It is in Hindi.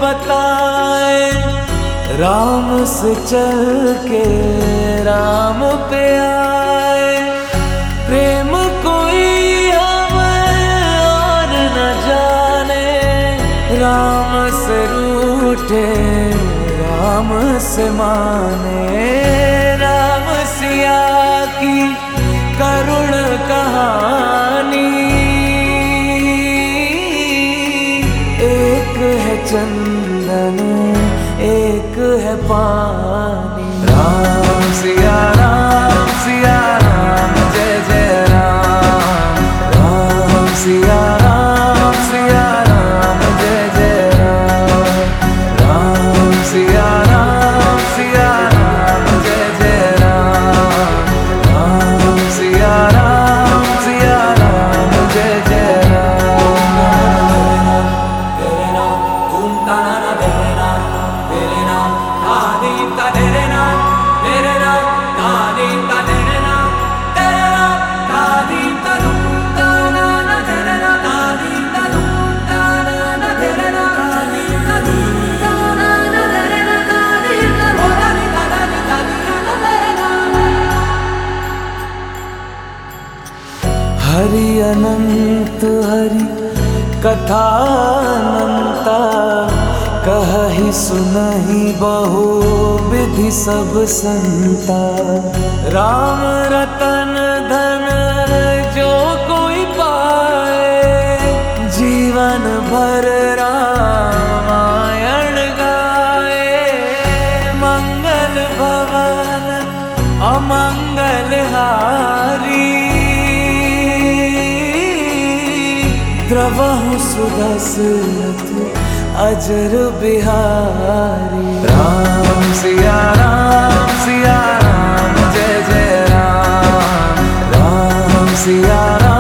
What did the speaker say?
बताए, राम से चल के राम पे आए। प्रेम कोई हमें और न जाने, राम से रूठे राम से माने। राम सिया की करुण कहानी, एक है चंदन एक है पानी। राम सिया राम जय जय राम। राम सिया राम जय जय राम। राम सिया राम जय जय राम। राम सिया राम जय जय राम। तेरे नाम ओम ताना तेरे नाम, तेरे नाम आदि का तेरे नाम, तेरे नाम आदि का तेरे नाम, तेरे नाम आदि का रूप ताना ना तेरे नाम, आदि का रूप ताना ना तेरे नाम, आदि का रूप ताना ना तेरे नाम, आदि का रूप ताना ना तेरे नाम। हरि अनंत हरि कथा अनंता, कहहि सुनहि बहु विधि सब संता। राम रतन धन जो कोई पाए, जीवन भर रामायण गाए। मंगल भवन अमंगल हारी, द्रवहु सुदशरथ अजर बिहारी। राम सिया राम जय जय राम। राम सिया राम